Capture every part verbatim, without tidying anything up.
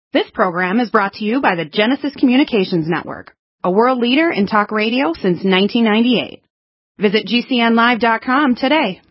This program is brought to you by the Genesis Communications Network, a world leader in talk radio since nineteen ninety-eight. Visit G C N live dot com today.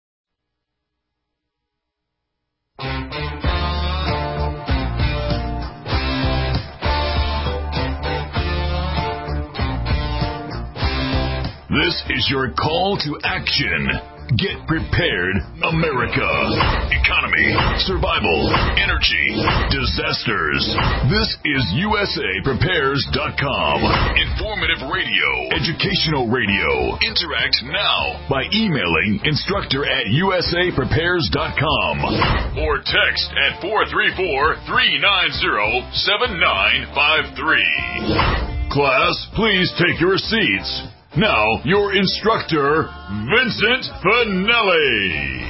This is your call to action. Get prepared, America. Economy, survival, energy, disasters. This is U S A Prepares dot com. Informative radio, educational radio. Interact now by emailing instructor at U S A Prepares dot com or text at four three four, three nine zero, seven nine five three. Class, please take your seats. Now, your instructor, Vincent Finelli.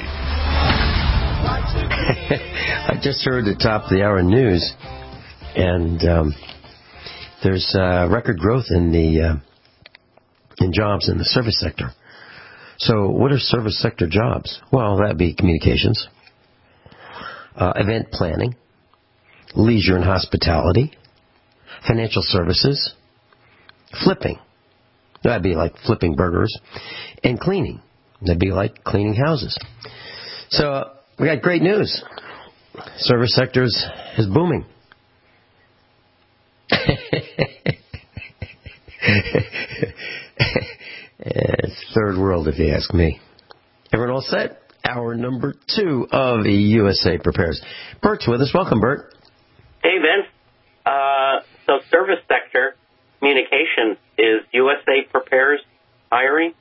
I just heard the top of the hour news, and um, there's uh, record growth in the uh, in jobs in the service sector. So, what are service sector jobs? Well, that'd be communications, uh, event planning, leisure and hospitality, financial services, flipping. That'd be like flipping burgers. And cleaning. That'd be like cleaning houses. So, uh, we got great news. Service sector is, is booming. It's third world, if you ask me. Everyone all set? Hour number two of the U S A Prepares. Bert's with us. Welcome, Bert. Hey, Vince. Uh, so service sector communications, is U S A Prepares hiring?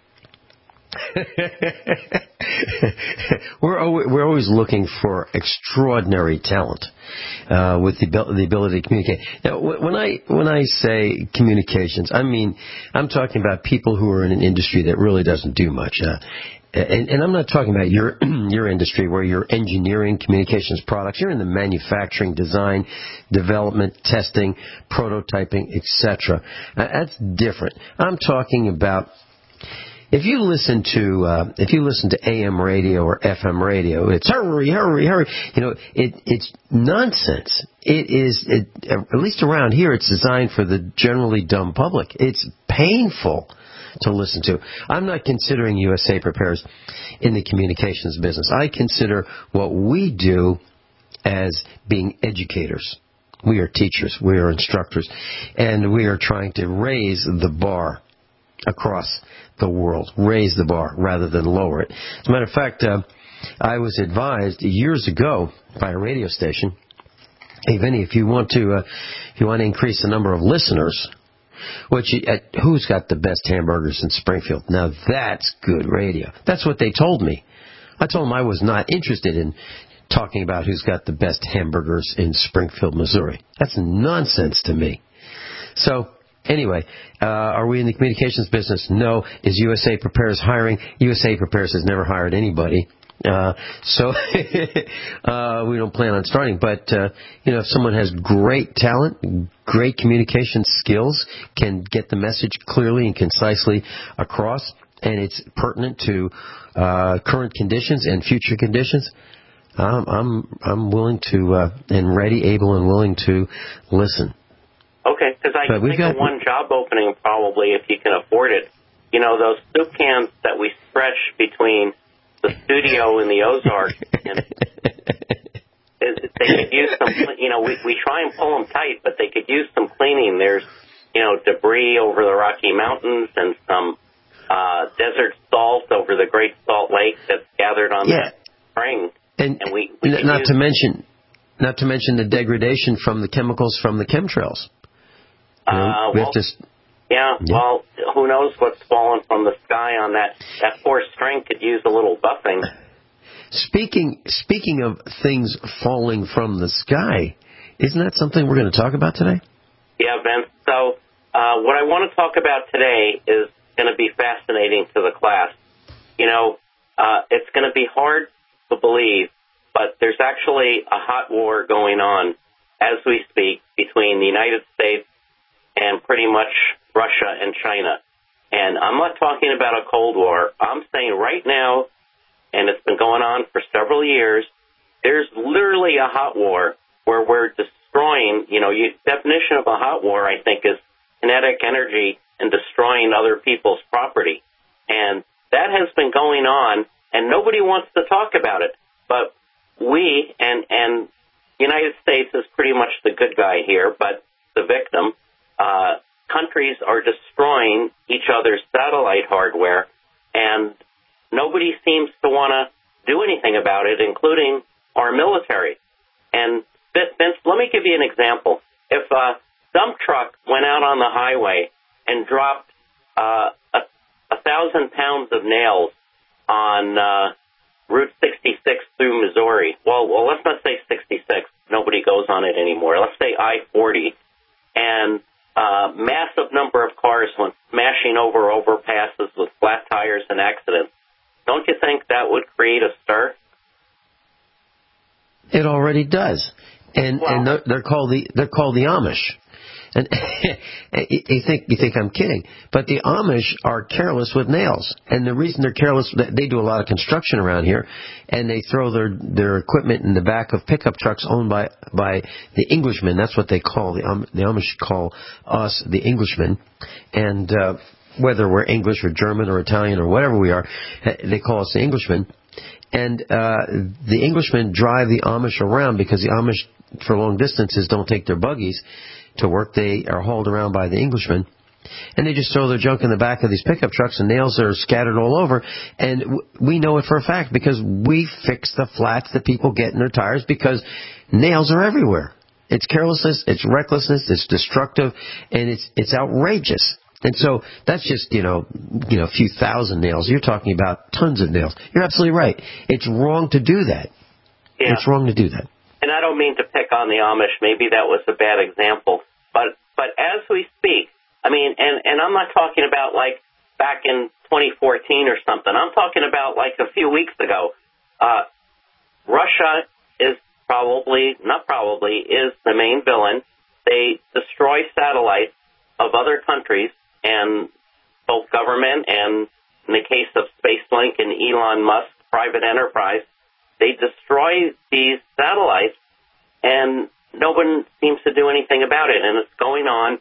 we're always, we're always looking for extraordinary talent uh, with the, the ability to communicate. Now, when I when I say communications, I mean I'm talking about people who are in an industry that really doesn't do much. Uh, And, and I'm not talking about your your industry where you're engineering communications products. You're in the manufacturing, design, development, testing, prototyping, et cetera. Uh, that's different. I'm talking about if you listen to uh, if you listen to A M radio or F M radio, it's hurry, hurry, hurry. You know, it, it's nonsense. It is, it, at least around here, it's designed for the generally dumb public. It's painful to listen to. I'm not considering U S A Prepares in the communications business. I consider what we do as being educators. We are teachers. We are instructors. And we are trying to raise the bar across the world. Raise the bar rather than lower it. As a matter of fact, uh, I was advised years ago by a radio station, hey, Vinny, if you want to, uh, if you want to increase the number of listeners, Which, uh, who's got the best hamburgers in Springfield? Now that's good radio. That's what they told me. I told them I was not interested in talking about who's got the best hamburgers in Springfield, Missouri. That's nonsense to me. So, anyway, uh, are we in the communications business? No. Is U S A Prepares hiring? U S A Prepares has never hired anybody. Uh, so, uh, we don't plan on starting, but, uh, you know, if someone has great talent, great communication skills, can get the message clearly and concisely across, and it's pertinent to, uh, current conditions and future conditions, um, I'm, I'm willing to, uh, and ready, able, and willing to listen. Okay, because I can think got, of one job opening probably if you can afford it. You know, those soup cans that we stretch between the studio in the Ozarks, and they could use some, you know, we, we try and pull them tight, but they could use some cleaning. There's, you know, debris over the Rocky Mountains and some uh, desert salt over the Great Salt Lake that's gathered on yeah. that spring. And, and we, we not use, to mention, not to mention the degradation from the chemicals from the chemtrails. You know, uh, we well, have to Yeah, yeah, well, who knows what's fallen from the sky on that. That poor string could use a little buffing. Speaking speaking of things falling from the sky, isn't that something we're going to talk about today? Yeah, Vince. So uh, what I want to talk about today is going to be fascinating to the class. You know, uh, it's going to be hard to believe, but there's actually a hot war going on as we speak between the United States and pretty much Russia and China. And I'm not talking about a Cold War. I'm saying right now, and it's been going on for several years, there's literally a hot war where we're destroying, you know, you, definition of a hot war, I think, is kinetic energy and destroying other people's property. And that has been going on, and nobody wants to talk about it. But we, and, and United States is pretty much the good guy here, but the victim, uh, countries are destroying each other's satellite hardware, and nobody seems to want to do anything about it, including our military. And Vince, let me give you an example. If a dump truck went out on the highway and dropped uh, a, a thousand pounds of nails on uh, Route sixty-six through Missouri, well, well, let's not say sixty-six. Nobody goes on it anymore. Let's say I forty, and uh, massive number of cars went smashing over overpasses with flat tires and accidents. Don't you think that would create a stir? It already does, and well, and they're, they're called the they're called the Amish. And you think you think I'm kidding, but the Amish are careless with nails, and the reason they're careless, they do a lot of construction around here, and they throw their their equipment in the back of pickup trucks owned by by the Englishmen. That's what they call the um, the Amish call us the Englishmen, and uh, whether we're English or German or Italian or whatever we are, they call us the Englishmen. And uh, the Englishmen drive the Amish around because the Amish, for long distances, don't take their buggies to work. They are hauled around by the Englishmen. And they just throw their junk in the back of these pickup trucks, and nails are scattered all over. And w- we know it for a fact because we fix the flats that people get in their tires because nails are everywhere. It's carelessness, it's recklessness, it's destructive, and it's it's outrageous. And so that's just, you know, you know, a few thousand nails. You're talking about tons of nails. You're absolutely right. It's wrong to do that. Yeah. It's wrong to do that. And I don't mean to pick on the Amish. Maybe that was a bad example. But but as we speak, I mean, and, and I'm not talking about like back in twenty fourteen or something. I'm talking about like a few weeks ago. Uh, Russia is probably, not probably, is the main villain. They destroy satellites of other countries, and both government and, in the case of SpaceLink and Elon Musk, private enterprise, they destroy these satellites, and no one seems to do anything about it, and it's going on.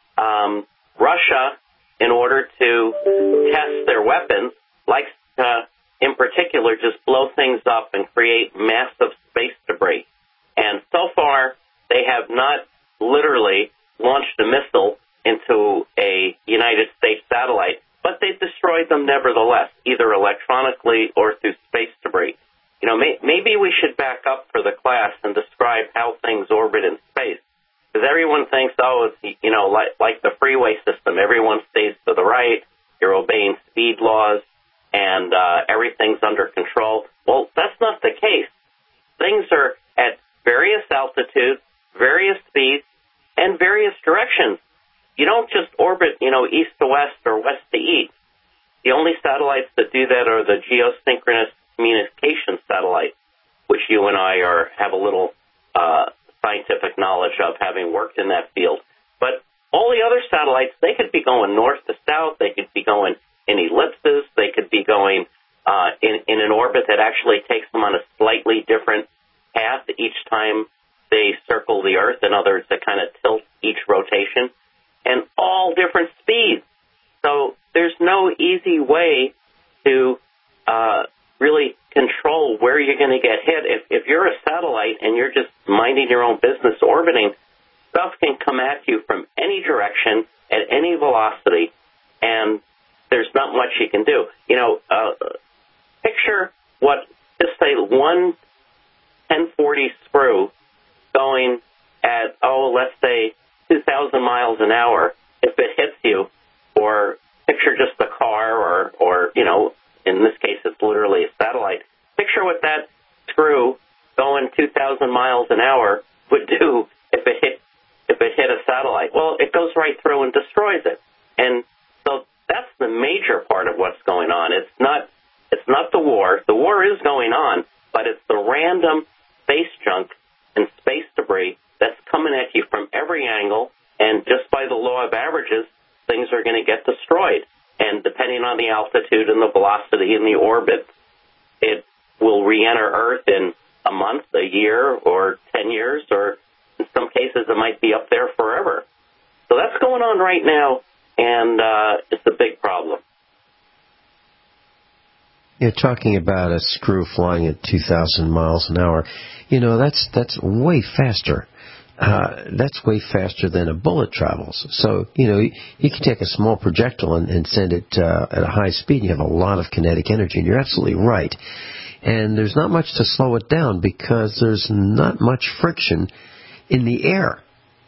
Um, Russia, in order to test their weapons, likes to, in particular, just blow things up and create massive space debris. And so far, they have not literally launched a missile into a United States satellite, but they've destroyed them nevertheless, either electronically or through space debris. You know, may, maybe we should back up for the class and describe how things orbit in space, because everyone thinks, oh, it's, you know, like, like the freeway system. Everyone stays to the right, you're obeying speed laws, and uh, everything's under control. Well, that's not the case. Things are at various altitudes, various speeds, and various directions. You don't just orbit, you know, east to west or west to east. The only satellites that do that are the geosynchronous communication satellites, which you and I are have a little uh, scientific knowledge of, having worked in that field. But all the other satellites, they could be going north to south. They could be going in ellipses. They could be going uh, in, in an orbit that actually takes them on a slightly different path each time they circle the Earth. In other words, that kind of tilt each rotation. And all different speeds. So there's no easy way to uh, really control where you're going to get hit. If, if you're a satellite and you're just minding your own business orbiting, stuff can come at you from any direction at any velocity, and there's not much you can do. You know, uh, picture what, just say one ten forty screw going at, oh, let's say, two thousand miles an hour. If it hits you, or picture just a car, or, or, you know, in this case it's literally a satellite, picture what that screw going two thousand miles an hour would do if it hit if it hit a satellite. Well, it goes right through and destroys it. And so that's the major part of what's going on. It's not it's not the war. The war is going on, but it's the random space junk and space debris that's coming at you from every angle, and just by the law of averages, things are going to get destroyed. And depending on the altitude and the velocity and the orbit, it will re-enter Earth in a month, a year, or ten years, or in some cases cases, it might be up there forever. So that's going on right now, and uh, it's a big problem. You're talking about a screw flying at two thousand miles an hour. You know, that's that's way faster. Uh, that's way faster than a bullet travels. So, you know, you, you can take a small projectile and, and send it uh, at a high speed, and you have a lot of kinetic energy, and you're absolutely right. And there's not much to slow it down because there's not much friction in the air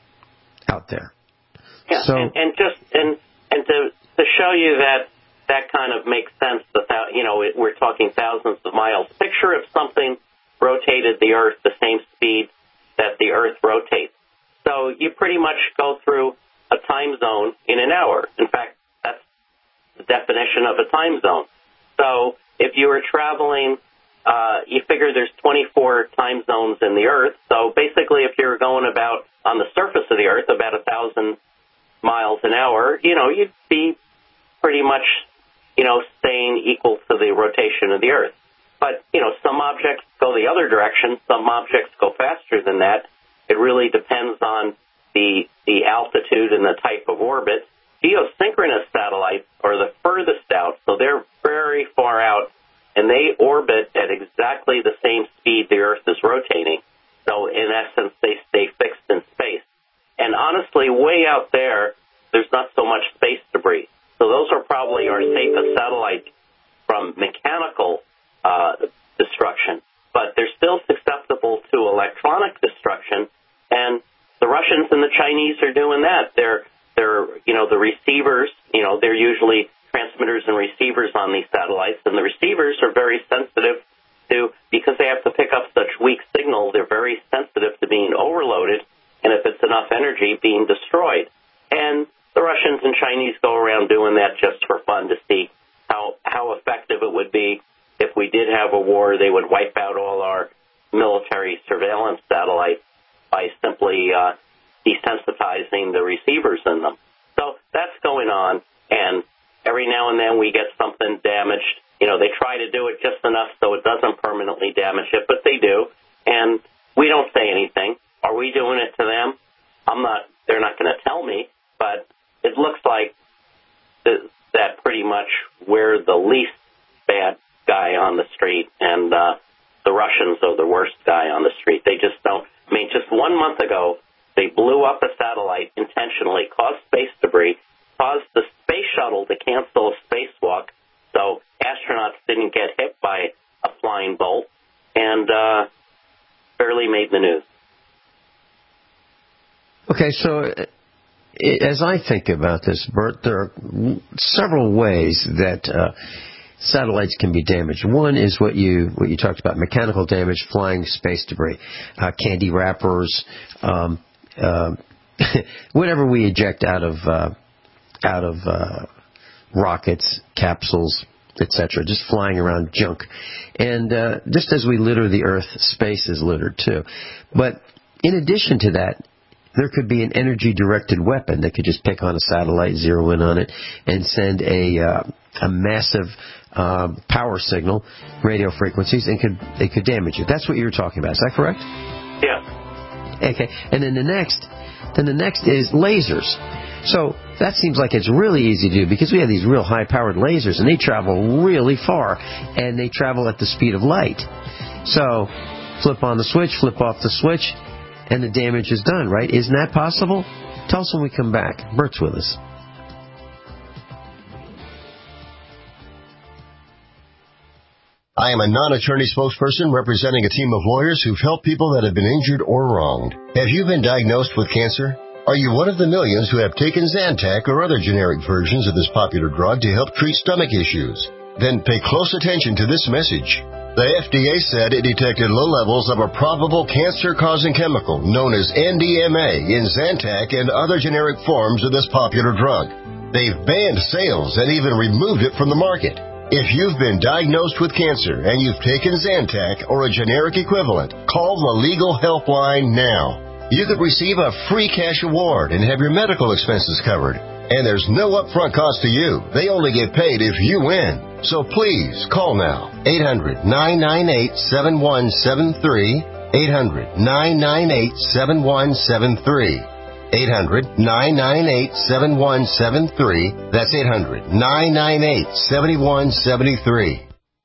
out there. Yeah, so, and, and just and and to to show you that that kind of makes sense. Without, you know, it, we're talking thousands of miles. Picture if something rotated the Earth the same speed that the Earth rotates. So you pretty much go through a time zone in an hour. In fact, that's the definition of a time zone. So if you were traveling, uh, you figure there's twenty-four time zones in the Earth. So basically, if you're going about on the surface of the Earth about a thousand miles an hour, you know, you'd be pretty much, you know, staying equal to the rotation of the Earth. But, you know, some objects go the other direction, some objects go faster than that. It really depends on the the altitude and the type of orbit. Geosynchronous satellites are the furthest out, so they're very far out, and they orbit at exactly the same speed the Earth is rotating. So, in essence, they stay fixed in space. And honestly, way out there, there's not so much space debris. So those are probably our safest satellites from mechanical uh, destruction. But they're still susceptible to electronic destruction, and the Russians and the Chinese are doing that. They're, they're, you know, the receivers, you know, they're usually transmitters and receivers on these satellites, and the receivers are very sensitive to, because they have to pick up such weak signal, they're very sensitive to being overloaded, and if it's enough energy, being destroyed. And the Russians and Chinese go around doing that just for fun to see how how effective it would be if we did have a war. They would wipe out all our military surveillance satellites by simply uh, desensitizing the receivers in them. So that's going on, and every now and then we get something damaged. You know, they try to do it just enough so it doesn't permanently damage it, but they do, and we don't say anything. Are we doing it to them? I'm not. They're not going to tell me, but it looks like th- that pretty much we're the least bad guy on the street, and uh, the Russians are the worst guy on the street. They just don't. I mean, just one month ago, they blew up a satellite intentionally, caused space debris, caused the space shuttle to cancel a spacewalk, so astronauts didn't get hit by a flying bolt, and uh, barely made the news. Okay, so as I think about this, Bert, there are several ways that uh, satellites can be damaged. One is what you what you talked about: mechanical damage, flying space debris, uh, candy wrappers, um, uh, whatever we eject out of uh, out of uh, rockets, capsules, et cetera, just flying around junk. And uh, just as we litter the Earth, space is littered too. But in addition to that, there could be an energy-directed weapon that could just pick on a satellite, zero in on it, and send a uh, a massive uh, power signal, radio frequencies, and could it could damage it. That's what you're talking about. Is that correct? Yeah. Okay. And then the next, then the next is lasers. So that seems like it's really easy to do because we have these real high-powered lasers, and they travel really far, and they travel at the speed of light. So flip on the switch, flip off the switch, and the damage is done, right? Isn't that possible? Tell us when we come back. Bert's with us. I am a non-attorney spokesperson representing a team of lawyers who've helped people that have been injured or wronged. Have you been diagnosed with cancer? Are you one of the millions who have taken Zantac or other generic versions of this popular drug to help treat stomach issues? Then pay close attention to this message. The F D A said it detected low levels of a probable cancer-causing chemical known as N D M A in Zantac and other generic forms of this popular drug. They've banned sales and even removed it from the market. If you've been diagnosed with cancer and you've taken Zantac or a generic equivalent, call the legal helpline now. You could receive a free cash award and have your medical expenses covered. And there's no upfront cost to you. They only get paid if you win. So please call now. eight hundred, nine nine eight, seven one seven three. eight hundred, nine nine eight, seven one seven three. eight hundred, nine nine eight, seven one seven three. That's eight hundred, nine nine eight, seven one seven three.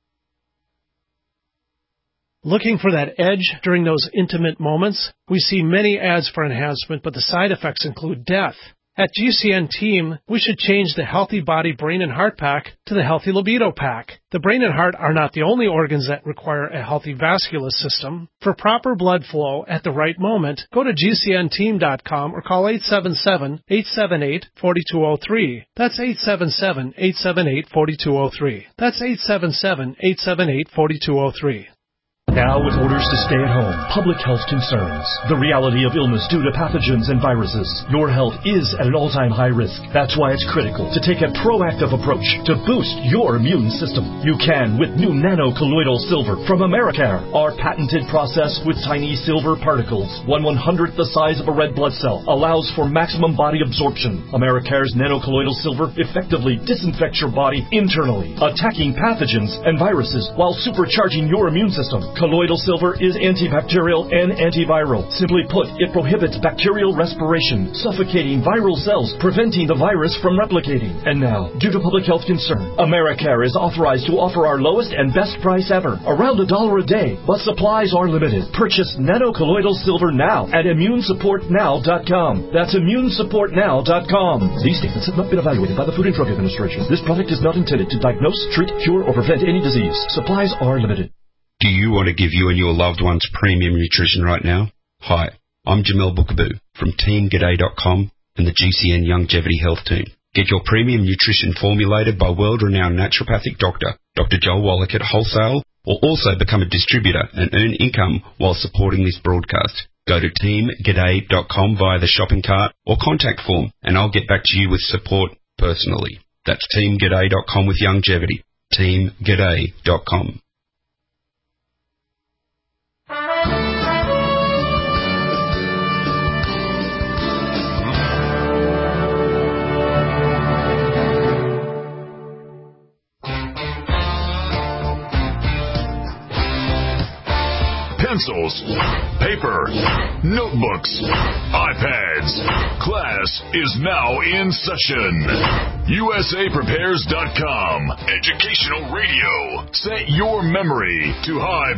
Looking for that edge during those intimate moments? We see many ads for enhancement, but the side effects include death. At G C N Team, we should change the Healthy Body, Brain, and Heart Pack to the Healthy Libido Pack. The brain and heart are not the only organs that require a healthy vascular system. For proper blood flow at the right moment, go to G C N team dot com or call eight seven seven, eight seven eight, four two zero three. That's eight seven seven, eight seven eight, four two zero three. That's eight seven seven, eight seven eight, four two zero three. Now with orders to stay at home, public health concerns, the reality of illness due to pathogens and viruses, your health is at an all-time high risk. That's why it's critical to take a proactive approach to boost your immune system. You can with new nano-colloidal silver from Americare. Our patented process with tiny silver particles, one one-hundredth the size of a red blood cell, allows for maximum body absorption. Americare's nano-colloidal silver effectively disinfects your body internally, attacking pathogens and viruses while supercharging your immune system. Colloidal silver is antibacterial and antiviral. Simply put, it prohibits bacterial respiration, suffocating viral cells, preventing the virus from replicating. And now, due to public health concern, Americare is authorized to offer our lowest and best price ever, around a dollar a day, but supplies are limited. Purchase nano-colloidal silver now at immune support now dot com. That's immune support now dot com. These statements have not been evaluated by the Food and Drug Administration. This product is not intended to diagnose, treat, cure, or prevent any disease. Supplies are limited. Do you want to give you and your loved ones premium nutrition right now? Hi, I'm Jamel Bookaboo from team g'day dot com and the G C N Longevity Health Team. Get your premium nutrition formulated by world-renowned naturopathic doctor, Doctor Joel Wallach at wholesale, or also become a distributor and earn income while supporting this broadcast. Go to team g'day dot com via the shopping cart or contact form, and I'll get back to you with support personally. That's team g'day dot com with longevity. team g'day dot com. Pencils, paper, notebooks, iPads. Class is now in session. U S A Prepares dot com. Educational radio. Set your memory to high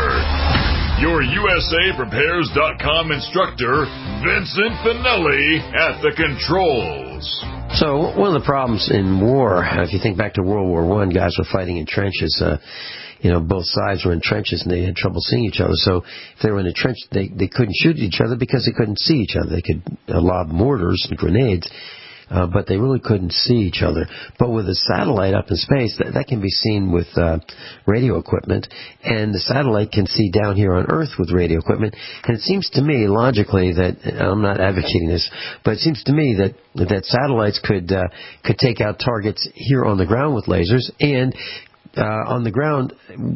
power. Your U S A Prepares dot com instructor, Vincent Finelli, at the controls. So one of the problems in war, if you think back to World War One, guys were fighting in trenches. Uh, you know, both sides were in trenches and they had trouble seeing each other. So if they were in a trench, they, they couldn't shoot each other because they couldn't see each other. They could uh, lob mortars and grenades, uh, but they really couldn't see each other. But with a satellite up in space, that, that can be seen with uh, radio equipment, and the satellite can see down here on Earth with radio equipment. And it seems to me, logically, that I'm not advocating this, but it seems to me that that satellites could uh, could take out targets here on the ground with lasers, and Uh, on the ground,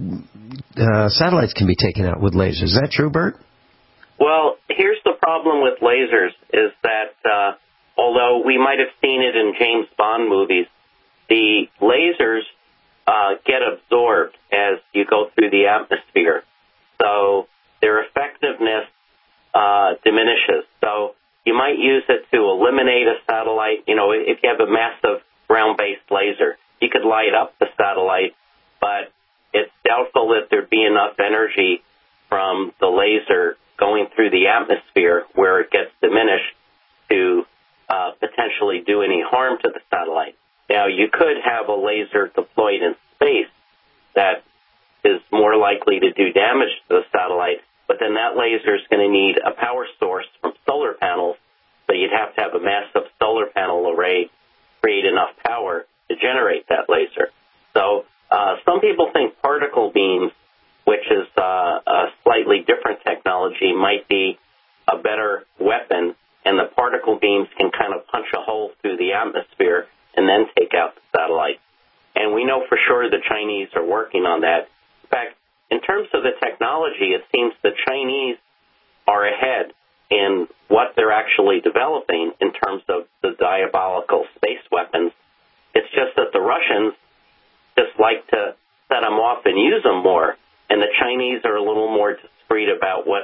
uh, satellites can be taken out with lasers. Is that true, Bert? Well, here's the problem with lasers, is that uh, although we might have seen it in James Bond movies, the lasers uh, get absorbed as you go through the atmosphere. So their effectiveness uh, diminishes. So you might use it to eliminate a satellite. You know, if you have a massive ground-based laser, you could light up the satellite, but it's doubtful that there'd be enough energy from the laser going through the atmosphere where it gets diminished to uh, potentially do any harm to the satellite. Now, you could have a laser deployed in space that is more likely to do damage to the satellite, but then that laser is going to need a power source from solar panels, so you'd have to have a massive solar panel array create enough power to generate that laser. So uh, some people think particle beams, which is uh, a slightly different technology, might be a better weapon, and the particle beams can kind of punch a hole through the atmosphere and then take out the satellite. And we know for sure the Chinese are working on that. In fact, in terms of the technology, it seems the Chinese are ahead in what they're actually developing in terms of the diabolical space weapons. It's just that the Russians just like to set them off and use them more, and the Chinese are a little more discreet about what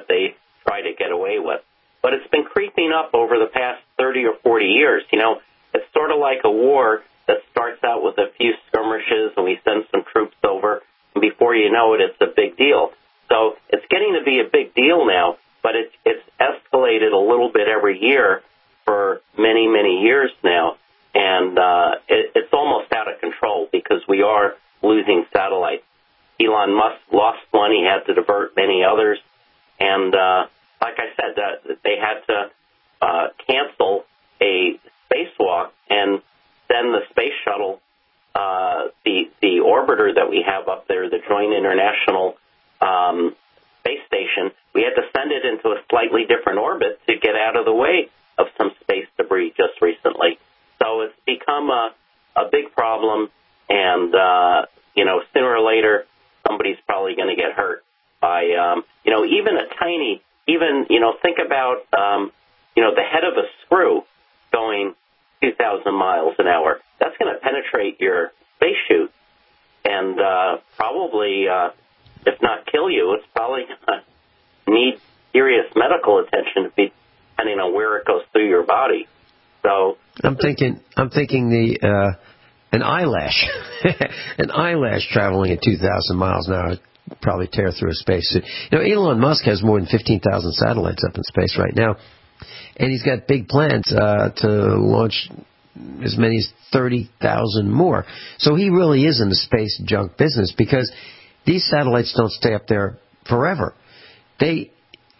up over the past thirty or forty years. You know, it's sort of like a war that starts out with a few skirmishes and we send some troops over, and before you know it, it's a big deal. So it's getting to be a big deal now, but it's, it's escalated a little bit every year for many, many years now, and uh, it, it's almost out of control because we are losing satellites. Elon Musk lost one. He had to divert many others. And uh, like I said, uh, they had to uh, cancel a spacewalk and send the space shuttle, uh, the, the orbiter that we have up there, the Joint International um, Space Station. We had to send it into a slightly different orbit to get out of the way of some space debris just recently. So it's become a, a big problem, and, uh, you know, sooner or later, somebody's probably going to get hurt by, um, you know, even a tiny, even, you know, think about, um, you know, the head of a screw going two thousand miles an hour. That's going to penetrate your space chute and uh, probably, uh, if not kill you, it's probably going to need serious medical attention depending on where it goes through your body. So I'm thinking, I'm thinking the uh, an eyelash, an eyelash traveling at two thousand miles an hour would probably tear through a spacesuit. You know, Elon Musk has more than fifteen thousand satellites up in space right now, and he's got big plans uh, to launch as many as thirty thousand more. So he really is in the space junk business because these satellites don't stay up there forever. They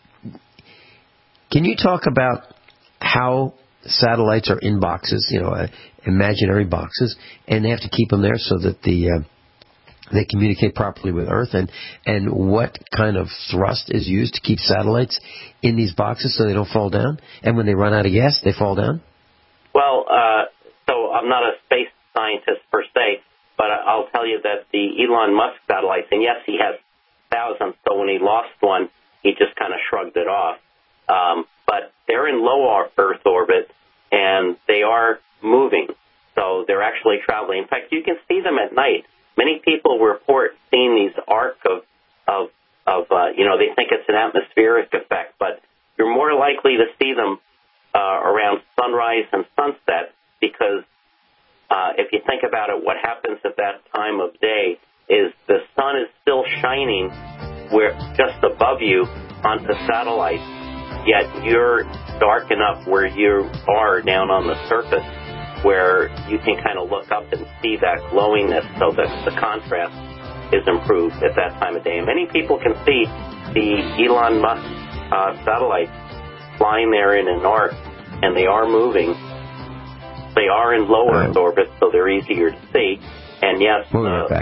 can you talk about how satellites are in boxes, you know, uh, imaginary boxes, and they have to keep them there so that the uh, they communicate properly with Earth, and and what kind of thrust is used to keep satellites in these boxes so they don't fall down, and when they run out of gas, they fall down? Well, uh, so I'm not a space scientist per se, but I'll tell you that the Elon Musk satellites, and yes, he has thousands, so when he lost one, he just kind of shrugged it off. Um, but they're in low Earth orbit, and they are moving. So they're actually traveling. In fact, you can see them at night. Many people report seeing these arc of, of, of uh, you know, they think it's an atmospheric effect, but you're more likely to see them uh, around sunrise and sunset because uh, if you think about it, what happens at that time of day is the sun is still shining where just above you onto satellites, yet you're dark enough where you are down on the surface where you can kind of look up and see that glowiness so that the contrast is improved at that time of day. And many people can see the Elon Musk uh, satellites flying there in an arc, and they are moving. They are in low Earth orbit, so they're easier to see. And yes, we'll be right back.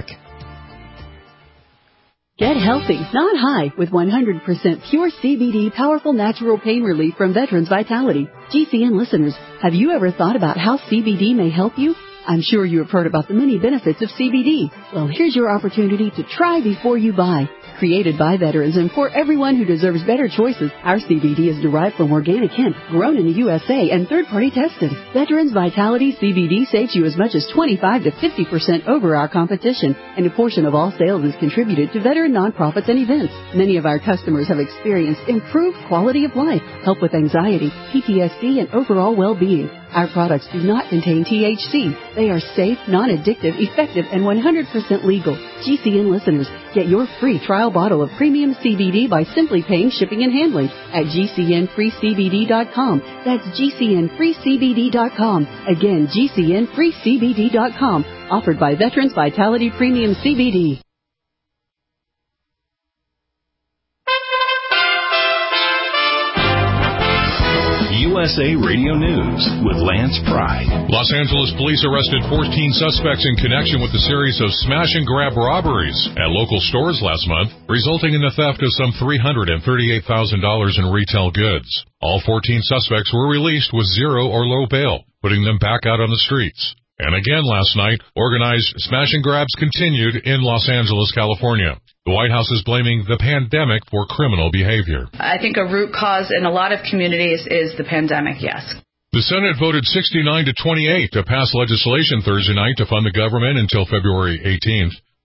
Get healthy, not high, with one hundred percent pure C B D powerful natural pain relief from Veterans Vitality. G C N listeners, have you ever thought about how C B D may help you? I'm sure you have heard about the many benefits of C B D. Well, here's your opportunity to try before you buy. Created by veterans and for everyone who deserves better choices, our C B D is derived from organic hemp, grown in the U S A and third-party tested. Veterans Vitality C B D saves you as much as twenty-five to fifty percent over our competition, and a portion of all sales is contributed to veteran nonprofits and events. Many of our customers have experienced improved quality of life, help with anxiety, P T S D, and overall well-being. Our products do not contain T H C. They are safe, non-addictive, effective, and one hundred percent legal. G C N listeners, get your free trial bottle of premium C B D by simply paying shipping and handling at G C N free C B D dot com. That's G C N free C B D dot com. Again, G C N free C B D dot com. Offered by Veterans Vitality Premium C B D. U S A Radio News with Lance Pry. Los Angeles police arrested fourteen suspects in connection with a series of smash-and-grab robberies at local stores last month, resulting in the theft of some three hundred thirty-eight thousand dollars in retail goods. All fourteen suspects were released with zero or low bail, putting them back out on the streets. And again last night, organized smash-and-grabs continued in Los Angeles, California. The White House is blaming the pandemic for criminal behavior. I think a root cause in a lot of communities is the pandemic, yes. The Senate voted sixty-nine to twenty-eight to pass legislation Thursday night to fund the government until February eighteenth.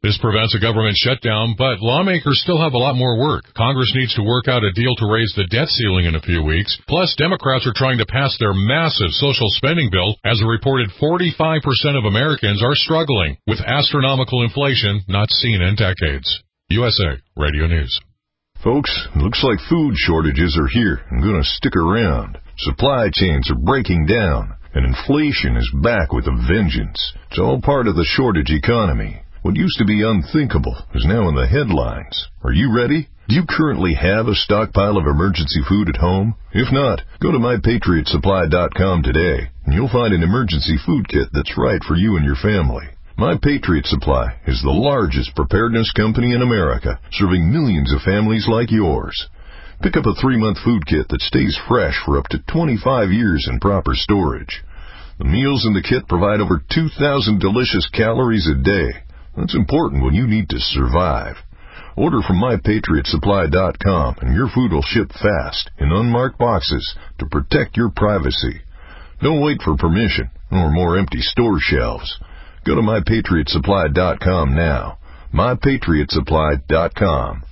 This prevents a government shutdown, but lawmakers still have a lot more work. Congress needs to work out a deal to raise the debt ceiling in a few weeks. Plus, Democrats are trying to pass their massive social spending bill, as a reported forty-five percent of Americans are struggling with astronomical inflation not seen in decades. U S A Radio News. Folks, looks like food shortages are here and going to stick around. Supply chains are breaking down, and inflation is back with a vengeance. It's all part of the shortage economy. What used to be unthinkable is now in the headlines. Are you ready? Do you currently have a stockpile of emergency food at home? If not, go to my patriot supply dot com today, and you'll find an emergency food kit that's right for you and your family. My Patriot Supply is the largest preparedness company in America, serving millions of families like yours. Pick up a three-month food kit that stays fresh for up to twenty-five years in proper storage. The meals in the kit provide over two thousand delicious calories a day. That's important when you need to survive. Order from my patriot supply dot com and your food will ship fast in unmarked boxes to protect your privacy. Don't wait for permission or more empty store shelves. Go to my patriot supply dot com now. my patriot supply dot com.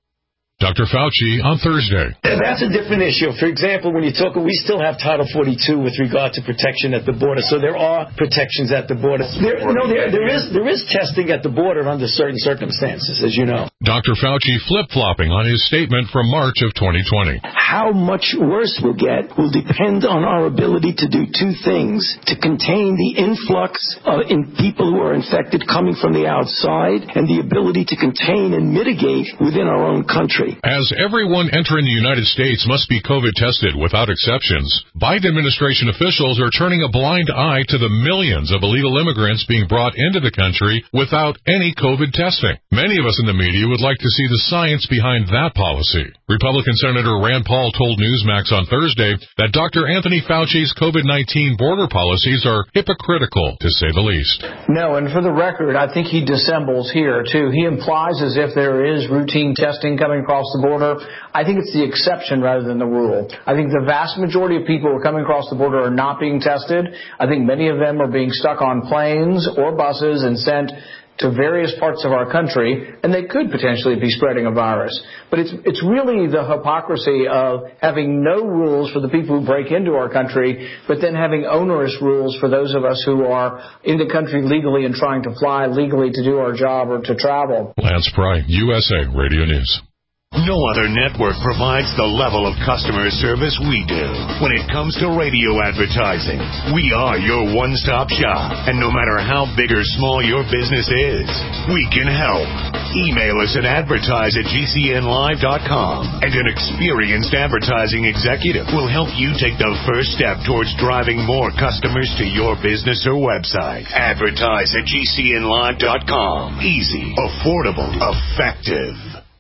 Doctor Fauci on Thursday. That's a different issue. For example, when you talk, we still have Title forty-two with regard to protection at the border, so there are protections at the border. There, no, there, there is there is testing at the border under certain circumstances, as you know. Doctor Fauci flip-flopping on his statement from March of twenty twenty. How much worse we'll get will depend on our ability to do two things: to contain the influx uh, in people who are infected coming from the outside, and the ability to contain and mitigate within our own country. As everyone entering the United States must be COVID tested without exceptions, Biden administration officials are turning a blind eye to the millions of illegal immigrants being brought into the country without any COVID testing. Many of us in the media would like to see the science behind that policy. Republican Senator Rand Paul told Newsmax on Thursday that Doctor Anthony Fauci's COVID nineteen border policies are hypocritical, to say the least. No, and for the record, I think he dissembles here, too. He implies as if there is routine testing coming across the border. I think it's the exception rather than the rule. I think the vast majority of people who are coming across the border are not being tested. I think many of them are being stuck on planes or buses and sent to various parts of our country, and they could potentially be spreading a virus. But it's it's really the hypocrisy of having no rules for the people who break into our country, but then having onerous rules for those of us who are in the country legally and trying to fly legally to do our job or to travel. Lance Pry, U S A Radio News. No other network provides the level of customer service we do. When it comes to radio advertising, we are your one-stop shop. And no matter how big or small your business is, we can help. Email us at advertise at G C N live dot com, and an experienced advertising executive will help you take the first step towards driving more customers to your business or website. Advertise at G C N live dot com. Easy, affordable, effective.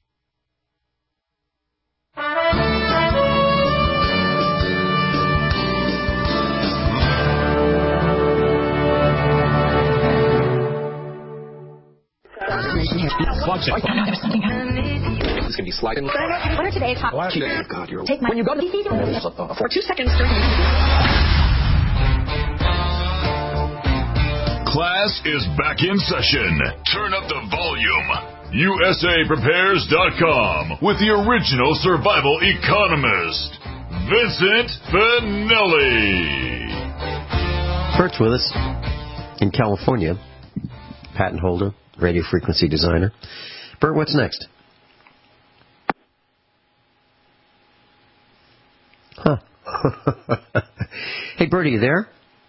It's going to be sliding. What are today's hot? God, you're Take my when you go to the for two seconds. Class is back in session. Turn up the volume. U S A Prepares dot com with the original survival economist, Vincent Finelli. Bert's with us in California, patent holder, radio frequency designer. Bert, what's next? Huh. Hey, Bert, are you there?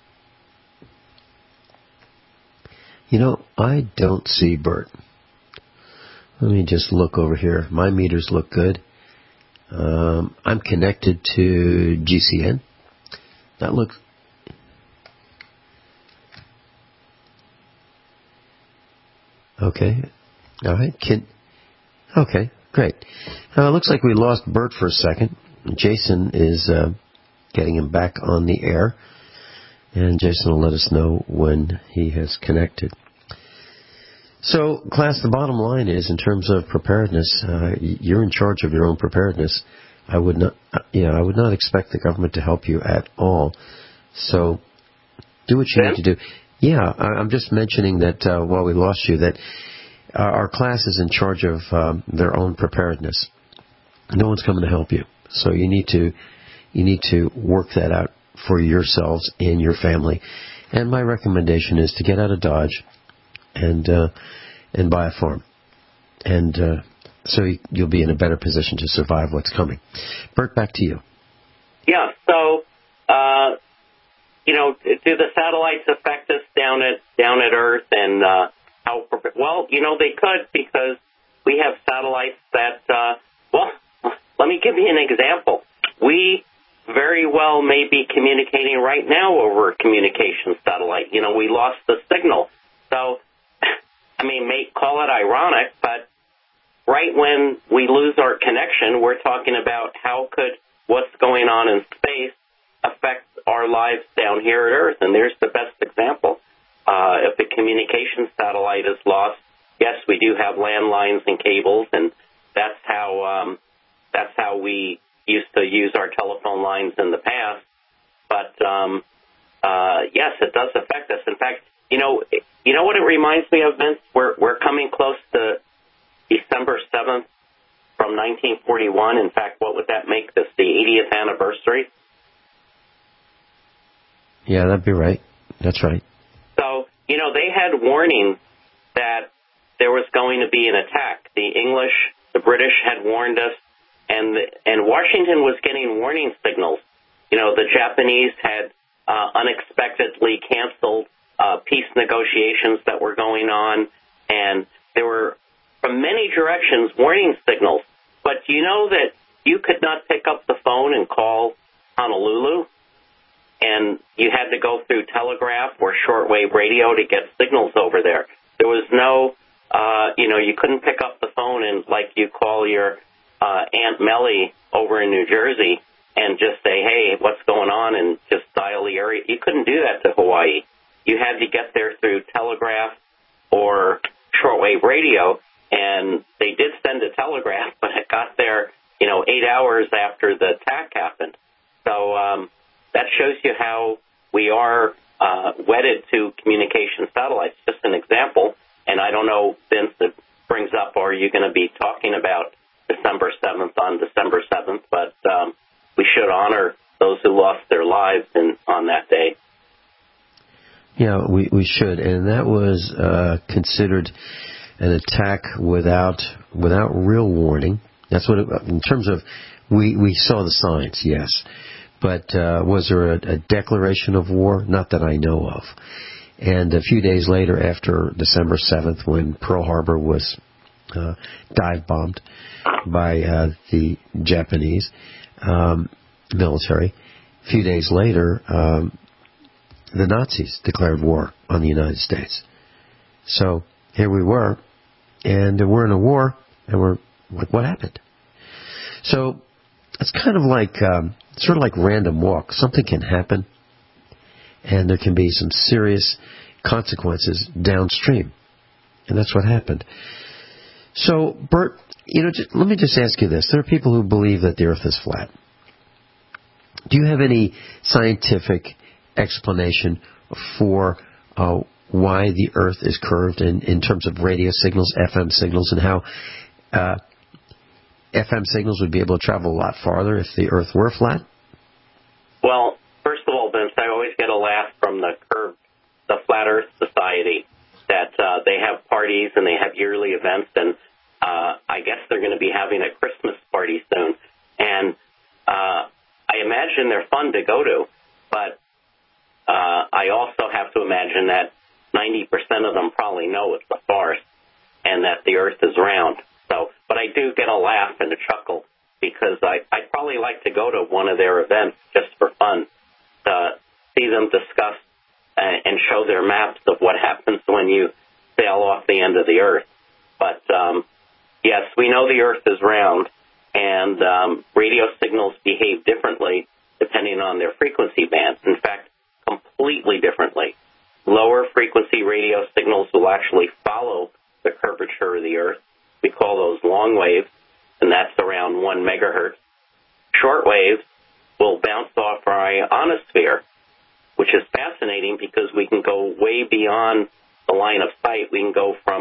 You know, I don't see Bert. Let me just look over here. My meters look good. Um, I'm connected to G C N. That looks... Okay. All right. Can... Okay, great. Uh, looks like we lost Bert for a second. Jason is uh, getting him back on the air. And Jason will let us know when he has connected. So, class, the bottom line is, in terms of preparedness, uh, you're in charge of your own preparedness. I would not, uh, yeah, I would not expect the government to help you at all. So, do what you yeah. need to do. Yeah, I, I'm just mentioning that uh, while we lost you, that uh, our class is in charge of um, their own preparedness. No one's coming to help you, so you need to you need to work that out for yourselves and your family. And my recommendation is to get out of Dodge and uh, and buy a farm, and uh, so you'll be in a better position to survive what's coming. Bert, back to you. Yeah. So, uh, you know, do the satellites affect us down at down at Earth, and uh, how? Well, you know, they could, because we have satellites that. Uh, well, let me give you an example. We very well may be communicating right now over a communication satellite. You know, we lost the signal. So, I mean, may call it ironic, but right when we lose our connection, we're talking about how could what's going on in space affect our lives down here at Earth. And there's the best example. Uh, if the communication satellite is lost, yes, we do have landlines and cables, and that's how um, that's how we used to use our telephone lines in the past. But, um, uh, yes, it does affect us. In fact, you know, you know what it reminds me of, Vince? We're, we're coming close to December seventh from nineteen forty-one. In fact, what would that make this, the eightieth anniversary? Yeah, that'd be right. That's right. So, you know, they had warnings that there was going to be an attack. The English, the British had warned us, and and Washington was getting warning signals. You know, the Japanese had uh, unexpectedly canceled uh, peace negotiations that were going on, and there were, from many directions, warning signals. But do you know that you could not pick up the phone and call Honolulu? And you had to go through telegraph or shortwave radio to get signals over there. There was no, uh, you know, you couldn't pick up the phone and, like, you call your uh, Aunt Melly over in New Jersey and just say, hey, what's going on, and just dial the area. You couldn't do that to Hawaii. You had to get there through telegraph or shortwave radio, and they did send a telegraph, but it got there, you know, eight hours after the attack happened. So um, that shows you how we are uh, wedded to communication satellites. Just an example, and I don't know, Vince, it brings up, are you going to be talking about December seventh on December seventh, but um, we should honor those who lost their lives in, on that day. Yeah, we, we should, and that was uh, considered an attack without without real warning. That's what, it, in terms of, we, we saw the signs, yes. But uh, was there a, a declaration of war? Not that I know of. And a few days later, after December seventh, when Pearl Harbor was uh, dive bombed by uh, the Japanese um, military, a few days later, um, the Nazis declared war on the United States. So here we were, and we're in a war, and we're like, what happened? So it's kind of like, um, sort of like random walk. Something can happen, and there can be some serious consequences downstream. And that's what happened. So, Bert, you know, just, let me just ask you this. There are people who believe that the Earth is flat. Do you have any scientific explanation for uh, why the Earth is curved in, in terms of radio signals, F M signals, and how uh, F M signals would be able to travel a lot farther if the Earth were flat? Well, first of all, Vince, I always get a laugh from the curved, the Flat Earth Society, that uh, they have parties and they have yearly events, and uh, I guess they're going to be having a Christmas party soon. And uh, I imagine they're fun to go to, but uh, I also have to imagine that ninety percent of them probably know it's a farce and that the Earth is round. So, but I do get a laugh and a chuckle, because I, I'd probably like to go to one of their events just for fun, to see them discuss uh, and show their maps of what happens when you sail off the end of the Earth. But, um, yes, we know the Earth is round, and um, radio signals behave differently depending on their frequency bands. In fact, completely differently. Lower frequency radio signals will actually follow the curvature of the Earth. We call those long waves, and that's around one megahertz. Short waves will bounce off our ionosphere, which is fascinating because we can go way beyond the line of sight. We can go from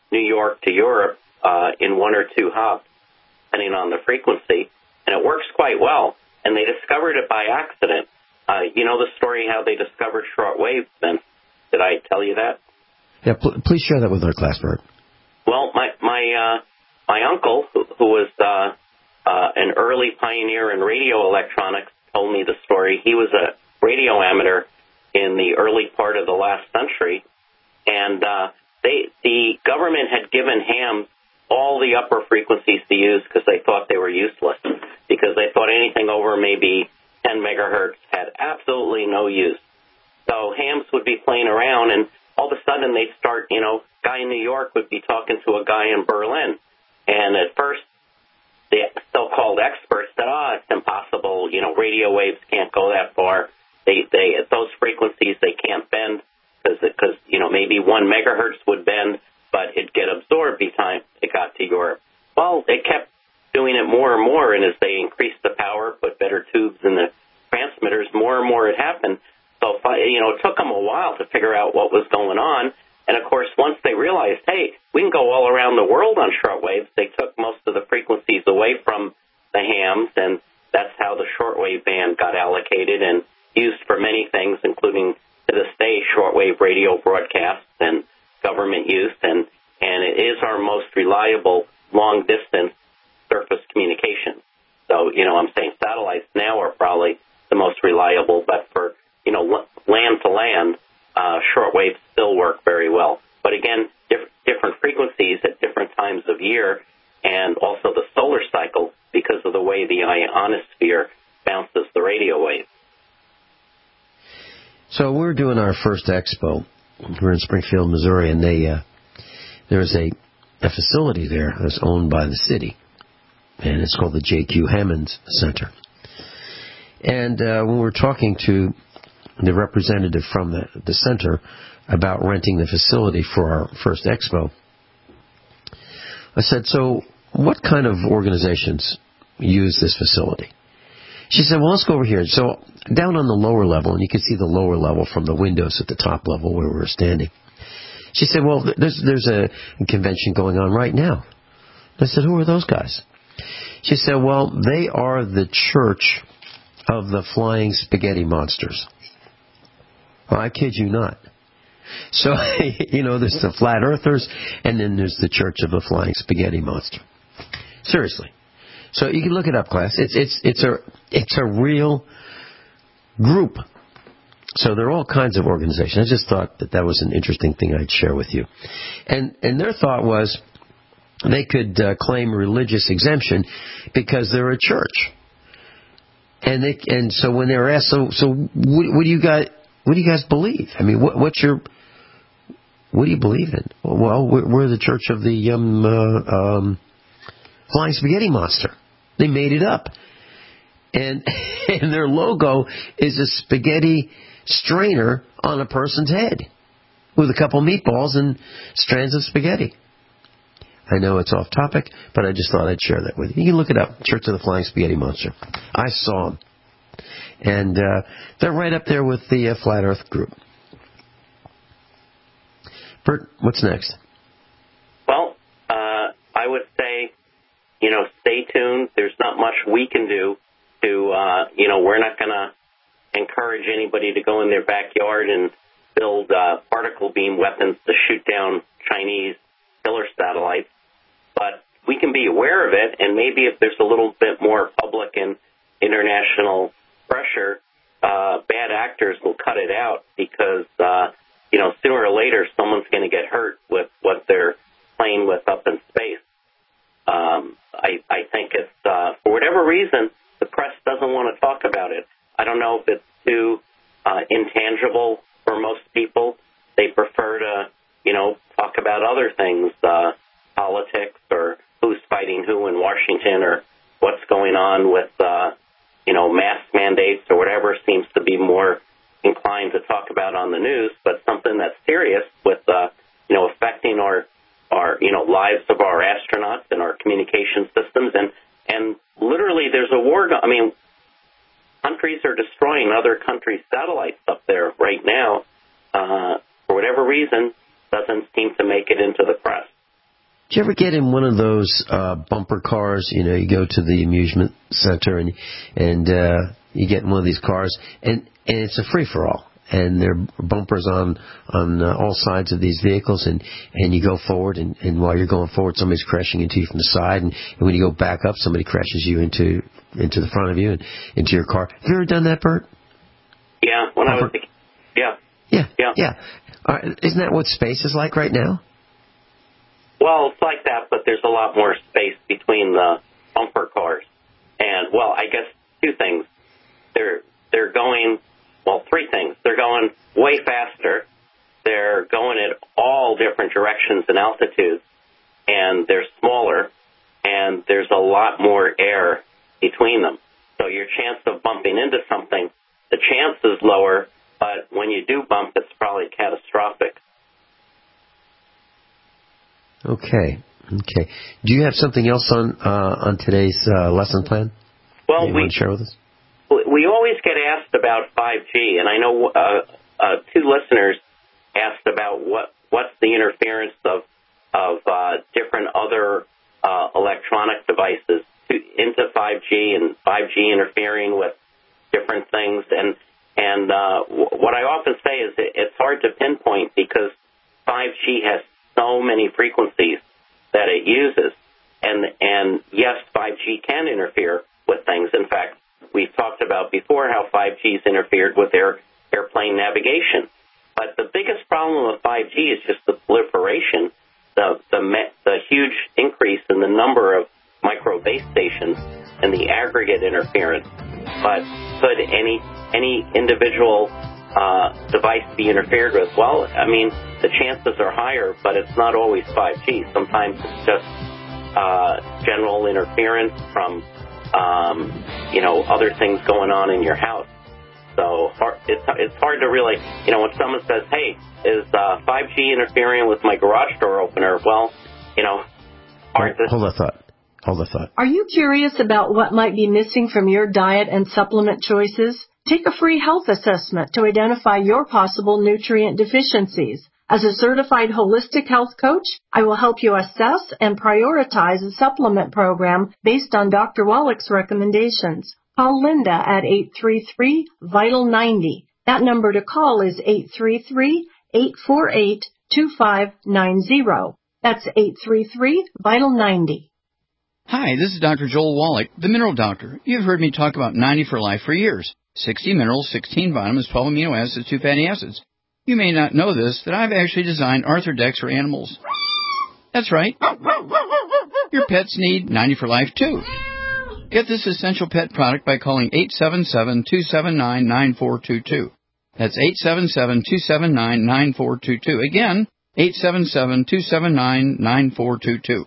New York to Europe uh, in one or two hops, depending on the frequency, and it works quite well. And they discovered it by accident. Uh, you know the story how they discovered shortwave, Vince? Did I tell you that? Yeah, pl- please share that with our class, Bert. Well, my my uh, my uncle, who, who was uh, uh, an early pioneer in radio electronics, told me the story. He was a radio amateur in the early part of the last century, and uh, they the government had given hams all the upper frequencies to use because they thought they were useless, because they thought anything over maybe ten megahertz had absolutely no use. So hams would be playing around, and all of a sudden they'd start, you know, guy in New York would be talking to a guy in Berlin. And at first, the so-called experts said, oh, it's impossible. You know, radio waves can't go that far. They, they, at those frequencies, they can't bend because, you know, maybe one megahertz would bend, but it'd get absorbed by the time it got to Europe. Well, they kept doing it more and more, and as they increased the power, put better tubes in the transmitters, more and more it happened. So, you know, it took them a while to figure out what was going on. And, of course, once they realized, hey, we can go all around the world on shortwave, they took most of the frequencies away from the hams, and that's how the shortwave band got allocated and used for many things, including, to this day, shortwave radio broadcasts and government use. And, and it is our most reliable long-distance surface communication. So, you know, I'm saying satellites now are probably the most reliable, but for, you know, land to land, uh, shortwave still work very well. But again, diff- different frequencies at different times of year, and also the solar cycle because of the way the ionosphere bounces the radio wave. So we're doing our first expo. We're in Springfield, Missouri, and they uh, there's a, a facility there that's owned by the city, and it's called the J Q Hammonds Center. And uh, when we were talking to the representative from the, the center about renting the facility for our first expo, I said, so what kind of organizations use this facility? She said, well, let's go over here. So down on the lower level, and you can see the lower level from the windows at the top level where we were standing. She said, well, there's, there's a convention going on right now. I said, who are those guys? She said, well, they are the church of the Flying Spaghetti Monsters. Well, I kid you not. So, you know, there's the Flat Earthers, and then there's the Church of the Flying Spaghetti Monster. Seriously. So you can look it up, class. It's it's it's a it's a real group. So there are all kinds of organizations. I just thought that that was an interesting thing I'd share with you. And and their thought was they could uh, claim religious exemption because they're a church. And they and so when they were asked, so so what, what do you guys what do you guys believe? I mean, what, what's your what do you believe in? Well, we're, we're the Church of the um, uh, um, Flying Spaghetti Monster. They made it up, and and their logo is a spaghetti strainer on a person's head with a couple meatballs and strands of spaghetti. I know it's off topic, but I just thought I'd share that with you. You can look it up, Church of the Flying Spaghetti Monster. I saw them. And uh, they're right up there with the uh, Flat Earth group. Bert, what's next? Well, uh, I would say, you know, stay tuned. There's not much we can do to, uh, you know, we're not going to encourage anybody to go in their backyard and build uh, particle beam weapons to shoot down Chinese killer satellites. But we can be aware of it, and maybe if there's a little bit more public and international pressure, uh, bad actors will cut it out because, uh, you know, sooner or later someone's going to get hurt with what they're playing with up in space. Um, I, I think it's, uh, for whatever reason, the press doesn't want to talk about it. I don't know if it's too uh, intangible for most people. They prefer to, you know, talk about other things, uh, politics or who's fighting who in Washington or what's going on with, uh, you know, mask mandates or whatever seems to be more inclined to talk about on the news. But something that's serious with, uh, you know, affecting our, our, you know, lives of our astronauts and our communication systems. And, and literally there's a war. Go- I mean, countries are destroying other countries' satellites up there right now. Uh, for whatever reason, doesn't seem to make it into the press. Did you ever get in one of those uh, bumper cars? You know, you go to the amusement center and and uh, you get in one of these cars, and, and it's a free-for-all. And there are bumpers on on uh, all sides of these vehicles, and, and you go forward, and, and while you're going forward, somebody's crashing into you from the side, and, and when you go back up, somebody crashes you into into the front of you and into your car. Have you ever done that, Bert? Yeah, when Bumper? I was thinking, yeah. Yeah, yeah. yeah. Uh, isn't that what space is like right now? Well, it's like that, but there's a lot more space between the bumper cars. And, well, I guess two things. They're they're going... Well, three things. They're going way faster. They're going at all different directions and altitudes, and they're smaller, and there's a lot more air between them. So your chance of bumping into something, the chance is lower, but when you do bump, it's probably catastrophic. Okay. Okay. Do you have something else on uh, on today's uh, lesson plan? Well, you we want to share with us? We always get asked about five G, and I know uh, uh, two listeners asked about what what's the interference of of uh, different other uh, electronic devices to, into five G, and five G interfering with different things. And and uh, w- what I often say is it, it's hard to pinpoint because five G has so many frequencies that it uses, and and yes, five G can interfere with things. In fact, we've talked about before how five G's interfered with air, airplane navigation. But the biggest problem with five G is just the proliferation, the, the, the huge increase in the number of micro base stations and the aggregate interference. But could any any individual uh, device be interfered with? Well, I mean, the chances are higher, but it's not always five G. Sometimes it's just uh, general interference from Um, you know, other things going on in your house. So hard, it's it's hard to really, you know, when someone says, hey, is uh, five G interfering with my garage door opener? Well, you know, hard hold, to... Hold that thought. Hold that thought. Are you curious about what might be missing from your diet and supplement choices? Take a free health assessment to identify your possible nutrient deficiencies. As a certified holistic health coach, I will help you assess and prioritize a supplement program based on Doctor Wallach's recommendations. Call Linda at eight three three, vital ninety. That number to call is eight three three, eight four eight, two five nine zero. That's eight three three, vital ninety. Hi, this is Doctor Joel Wallach, the Mineral Doctor. You've heard me talk about ninety for Life for years. sixty minerals, sixteen vitamins, twelve amino acids, two fatty acids. You may not know this, that I've actually designed Arthrodex for animals. That's right. Your pets need ninety for Life, too. Get this essential pet product by calling eight seven seven, two seven nine, nine four two two. That's eight seven seven, two seven nine, nine four two two. Again, eight seven seven, two seven nine, nine four two two.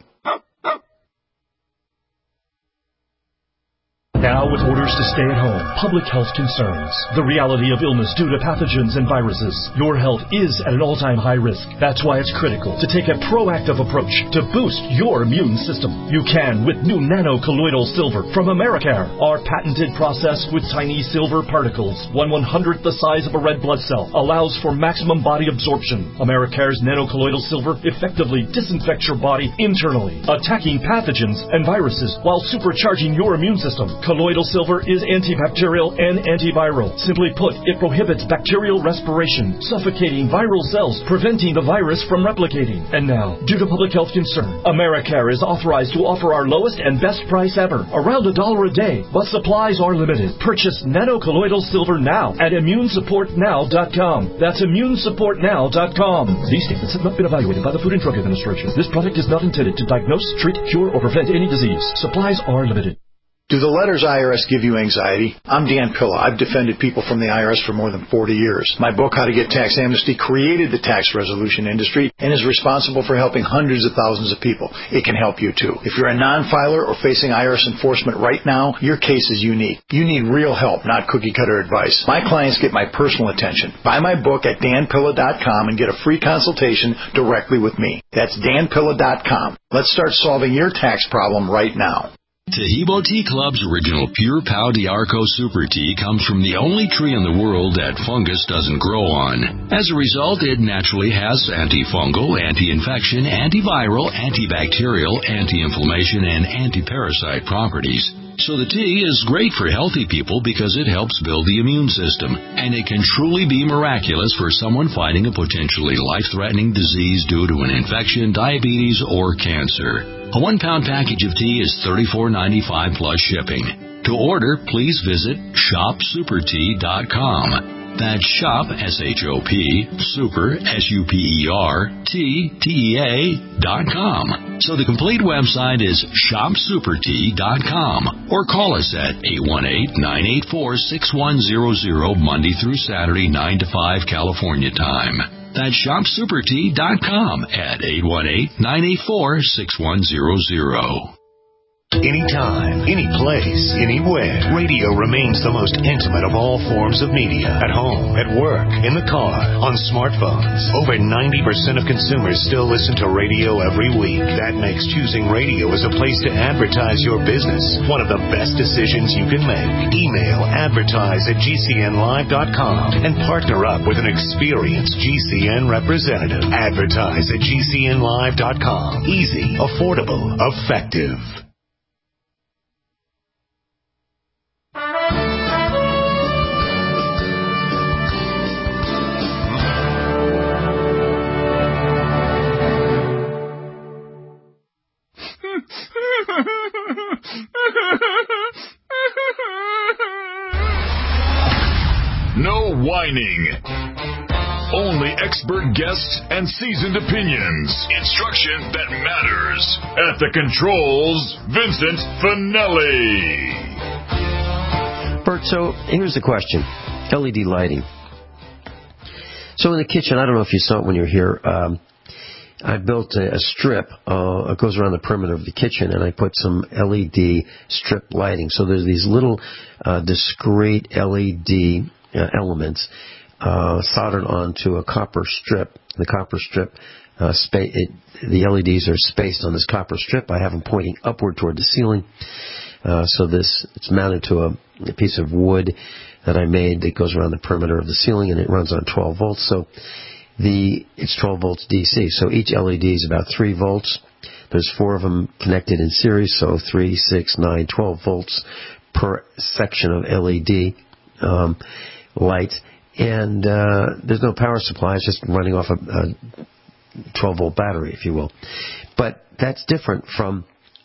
Now with orders to stay at home, public health concerns, the reality of illness due to pathogens and viruses, your health is at an all-time high risk. That's why it's critical to take a proactive approach to boost your immune system. You can with new nano-colloidal silver from Americare. Our patented process with tiny silver particles, one one-hundredth the size of a red blood cell, allows for maximum body absorption. Americare's nano-colloidal silver effectively disinfects your body internally, attacking pathogens and viruses while supercharging your immune system. Colloidal silver is antibacterial and antiviral. Simply put, it prohibits bacterial respiration, suffocating viral cells, preventing the virus from replicating. And now, due to public health concern, Americare is authorized to offer our lowest and best price ever, around a dollar a day, but supplies are limited. Purchase nano-colloidal silver now at immune support now dot com. That's immune support now dot com. These statements have not been evaluated by the Food and Drug Administration. This product is not intended to diagnose, treat, cure, or prevent any disease. Supplies are limited. Do the letters I R S give you anxiety? I'm Dan Pilla. I've defended people from the I R S for more than forty years. My book, How to Get Tax Amnesty, created the tax resolution industry and is responsible for helping hundreds of thousands of people. It can help you, too. If you're a non-filer or facing I R S enforcement right now, your case is unique. You need real help, not cookie-cutter advice. My clients get my personal attention. Buy my book at dan pilla dot com and get a free consultation directly with me. That's dan pilla dot com. Let's start solving your tax problem right now. Tahibo Tea Club's original Pure Pau D'Arco Super Tea comes from the only tree in the world that fungus doesn't grow on. As a result, it naturally has antifungal, anti-infection, antiviral, antibacterial, anti-inflammation, and anti-parasite properties. So the tea is great for healthy people because it helps build the immune system, and it can truly be miraculous for someone fighting a potentially life-threatening disease due to an infection, diabetes, or cancer. A one-pound package of tea is thirty-four ninety-five plus shipping. To order, please visit shop super tea dot com. That's shop, S H O P, super, S U P E R, T, T E A, dot com. So the complete website is shop super tea dot com. Or call us at eight one eight, nine eight four, six one zero zero, Monday through Saturday, nine to five, California time. That's shop super tea dot com at eight one eight, nine eight four, six one zero zero. Anytime, any place, anywhere, radio remains the most intimate of all forms of media. At home, at work, in the car, on smartphones. Over ninety percent of consumers still listen to radio every week. That makes choosing radio as a place to advertise your business one of the best decisions you can make. Email advertise at G C N live dot com and partner up with an experienced G C N representative. Advertise at G C N live dot com. Easy, affordable, effective. No whining. Only expert guests and seasoned opinions. Instruction that matters. At the controls, Vincent Finelli. Bert, so here's the question. L E D lighting. So in the kitchen, I don't know if you saw it when you were here, um, I built a, a strip. Uh, it goes around the perimeter of the kitchen, and I put some L E D strip lighting. So there's these little uh, discrete L E D uh, elements uh, soldered onto a copper strip. The copper strip, uh, spa- it, the L E Ds are spaced on this copper strip. I have them pointing upward toward the ceiling. Uh, so this it's mounted to a, a piece of wood that I made that goes around the perimeter of the ceiling, and it runs on twelve volts. So the it's twelve volts D C. So each L E D is about three volts. There's four of them connected in series, so three, six, nine, twelve volts per section of L E D um, light. And uh, there's no power supply. It's just running off a, a twelve-volt battery, if you will. But that's different from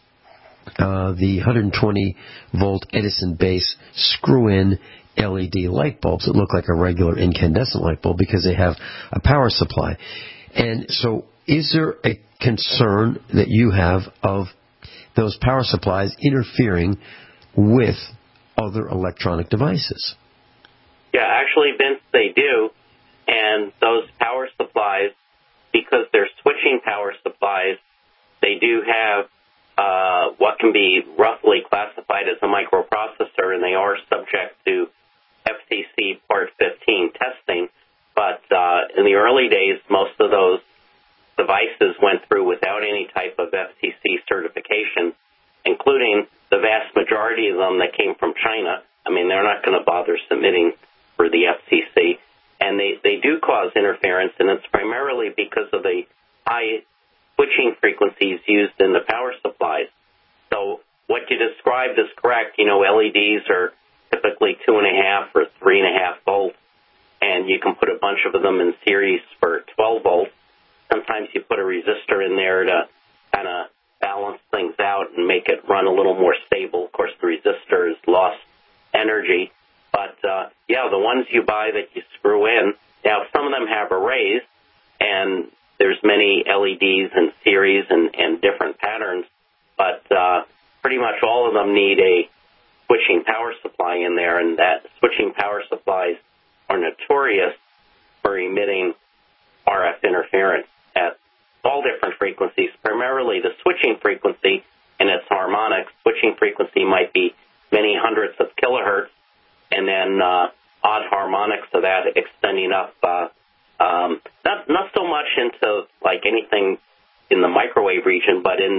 uh, the one hundred twenty-volt Edison base screw-in L E D light bulbs that look like a regular incandescent light bulb because they have a power supply. And so is there a concern that you have of those power supplies interfering with other electronic devices? Yeah, actually, Vince, they do. And those power supplies, because they're switching power supplies, they do have uh, what can be roughly classified as a microprocessor, and they are subject to F C C Part fifteen testing. But uh, in the early days, most of those devices went through without any type of F C C certification, including the vast majority of them that came from China. I mean, they're not going to bother submitting for the F C C. And they, they do cause interference, and it's primarily because of the high switching frequencies used in the power supplies. So what you described is correct. You know, L E Ds are typically two and a half or three and a half volts, and you can put a bunch of them in series for twelve volts. Sometimes you put a resistor in there to kind of balance things out and make it run a little more stable. Of course, the resistor has lost energy. But, uh, yeah, the ones you buy that you screw in, now some of them have arrays, and there's many L E Ds in series and, and different patterns, but uh, pretty much all of them need a switching power supply in there, and that switching power supplies are notorious for emitting R F interference at all different frequencies, primarily the switching frequency and its harmonics. Switching frequency might be many hundreds of kilohertz, and then uh, odd harmonics of that extending up, uh, um, not not so much into like anything in the microwave region, but in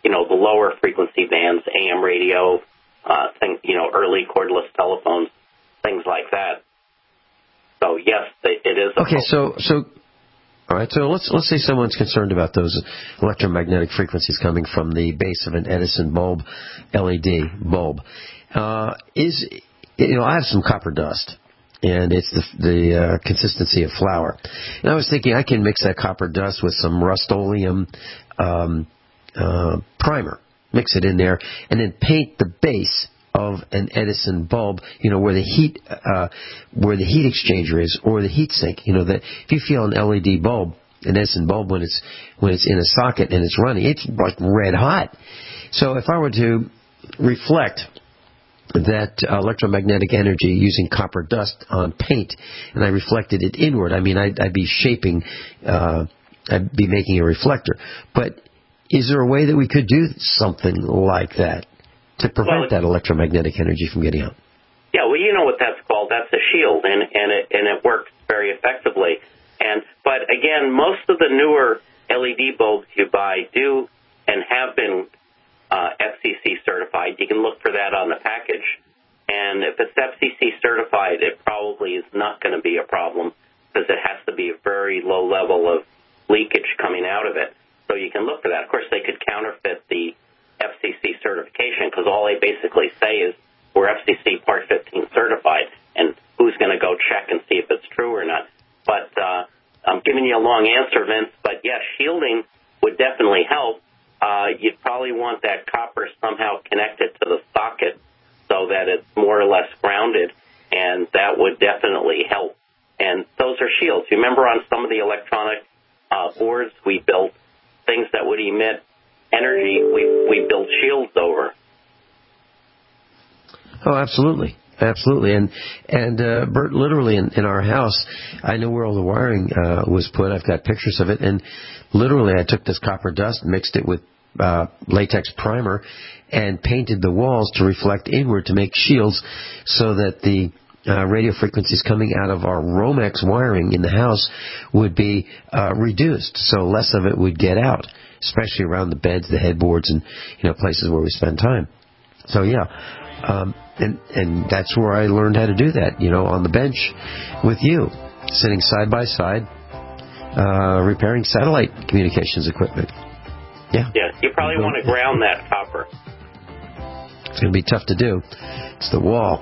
you know, the lower frequency bands, A M radio, uh, things, you know, early cordless telephones, things like that. So yes, it is. A okay, so so all right. So let's let's say someone's concerned about those electromagnetic frequencies coming from the base of an Edison bulb, L E D bulb. Uh, is you know, I have some copper dust, and it's the the uh, consistency of flour. And I was thinking I can mix that copper dust with some Rust-Oleum um, uh, primer, mix it in there, and then paint the base of an Edison bulb, you know, where the heat, uh, where the heat exchanger is, or the heat sink. You know, that if you feel an L E D bulb, an Edison bulb, when it's when it's in a socket and it's running, it's like red hot. So if I were to reflect that uh, electromagnetic energy using copper dust on paint, and I reflected it inward, I mean, I'd, I'd be shaping, uh, I'd be making a reflector. But is there a way that we could do something like that to prevent well, that electromagnetic energy from getting out? Yeah, well, you know what that's called. That's a shield, and, and it and it works very effectively. And but again, most of the newer L E D bulbs you buy do and have been uh, F C C certified. You can look for that on the package. And if it's F C C certified, it probably is not going to be a problem because it has to be a very low level of leakage coming out of it. So you can look for that. Of course, they could counterfeit the F C C certification because all they basically say is we're F C C Part fifteen certified, and who's going to go check and see if it's true or not. But uh, I'm giving you a long answer, Vince, but yes, shielding would definitely help. Uh, you'd probably want that copper somehow connected to the socket so that it's more or less grounded, and that would definitely help. And those are shields. You remember on some of the electronic uh, boards we built, things that would emit energy, we we build shields over. Oh, absolutely, absolutely, and and uh, Bert, literally in, in our house, I know where all the wiring uh, was put. I've got pictures of it, and literally, I took this copper dust, mixed it with uh, latex primer, and painted the walls to reflect inward to make shields, so that the Uh, radio frequencies coming out of our Romex wiring in the house would be uh, reduced, so less of it would get out, especially around the beds, the headboards, and you know places where we spend time. So yeah, um, and and that's where I learned how to do that. You know, on the bench with you, sitting side by side, uh, repairing satellite communications equipment. Yeah. Yeah, you probably want to ground that copper. It's going to be tough to do. It's the wall.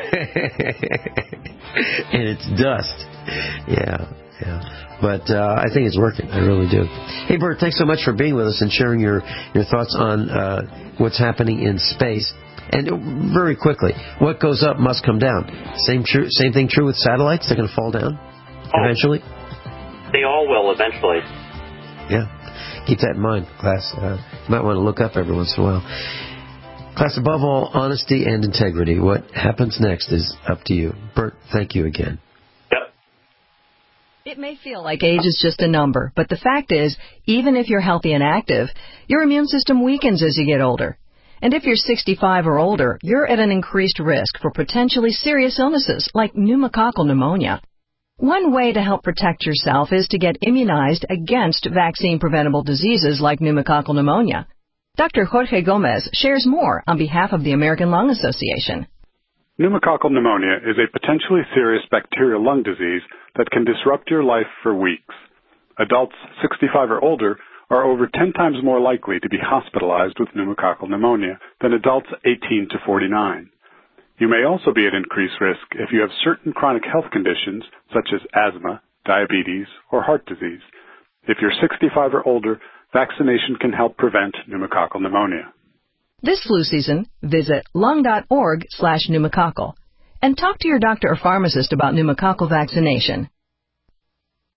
And it's dust. Yeah, yeah. But uh, I think it's working. I really do. Hey, Bert, thanks so much for being with us and sharing your, your thoughts on uh, what's happening in space. And very quickly, what goes up must come down. Same true, same thing true with satellites? They're going to fall down oh, eventually? They all will eventually. Yeah. Keep that in mind, class. Uh, you might want to look up every once in a while. Class, above all, honesty and integrity. What happens next is up to you. Bert, thank you again. Yep. It may feel like age is just a number, but the fact is, even if you're healthy and active, your immune system weakens as you get older. And if you're sixty-five or older, you're at an increased risk for potentially serious illnesses like pneumococcal pneumonia. One way to help protect yourself is to get immunized against vaccine-preventable diseases like pneumococcal pneumonia. Doctor Jorge Gomez shares more on behalf of the American Lung Association. Pneumococcal pneumonia is a potentially serious bacterial lung disease that can disrupt your life for weeks. Adults sixty-five or older are over ten times more likely to be hospitalized with pneumococcal pneumonia than adults eighteen to forty-nine. You may also be at increased risk if you have certain chronic health conditions such as asthma, diabetes, or heart disease. If you're sixty-five or older, vaccination can help prevent pneumococcal pneumonia. This flu season, visit lung.org slash pneumococcal and talk to your doctor or pharmacist about pneumococcal vaccination.